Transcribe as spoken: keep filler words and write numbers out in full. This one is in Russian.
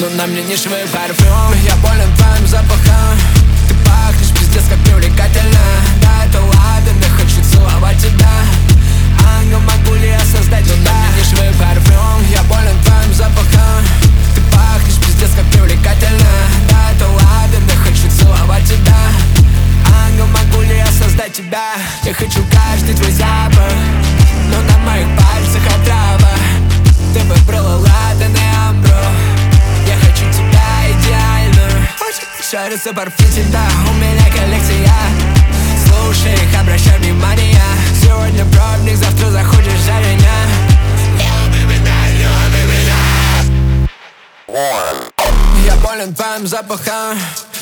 но на мне не швы парфюм. Я болен твоим запахом. Ты пахнешь пиздец как привлекательно. Да, это ладно, хочу целовать тебя. Ангел, могу ли я создать тебя? Но на мне не швы парфюм. Я болен твоим запахом. Ты пахнешь пиздец как привлекательно. Да, это ладно, хочу целовать тебя. Ангел, могу ли я создать тебя? Я хочу каждый твой запах, но на моих пальцах отрава. Ты выбрала ладан и амбро. Я хочу тебя идеальную. Очень шарится парфюм всегда. У меня коллекция. Слушай их, обращай внимание. Сегодня пробник, завтра заходишь за меня. Люби меня, люби меня. Я болен твоим запахом.